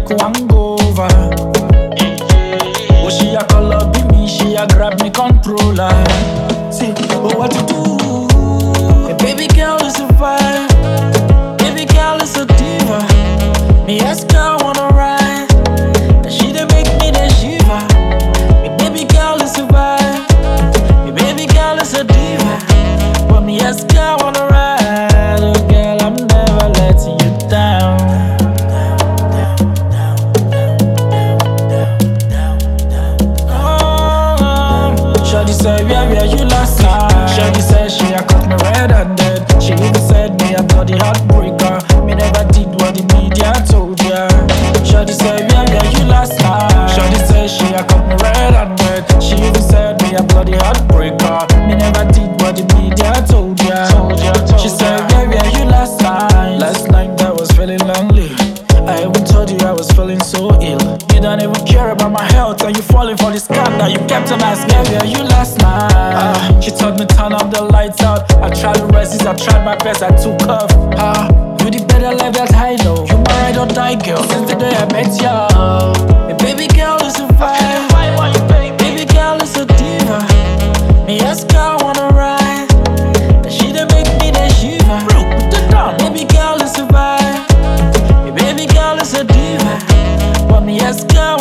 hangover. Oh, she a call up me, she a grab me controller. See, oh what to do? Hey, baby girl is a vibe. Baby girl is a diva. Me ask her wanna ride, and she dey make me dey shiver. Me baby girl is a vibe. Me baby girl is a diva. But me ask her wanna ride, oh girl I'm never letting you down. Shawty said, where you last night? Shawty said she a cut me red-handed. She even said me a bloody heartbreaker. Me never did what the media told ya. Shawty said, where you last night? Shawty said she a cut me red-handed. She even said me a bloody heartbreaker. Me never did what the media told ya. She said, where you last night? Last night I was feeling lonely. I even told you I was feeling so ill. You don't even care about my health, and you falling for this scam that you kept on asking. Where you last night? She told me turn up the lights out. I tried to resist, I tried my best, I took off. You the better life that I know. You my ride or die girl since the day I met ya. Hey, baby girl is a vibe. Baby girl is a diva. Me ask her wanna ride, and she dey make me dey shiver. Baby girl is a vibe. Baby girl is a diva. But me ask her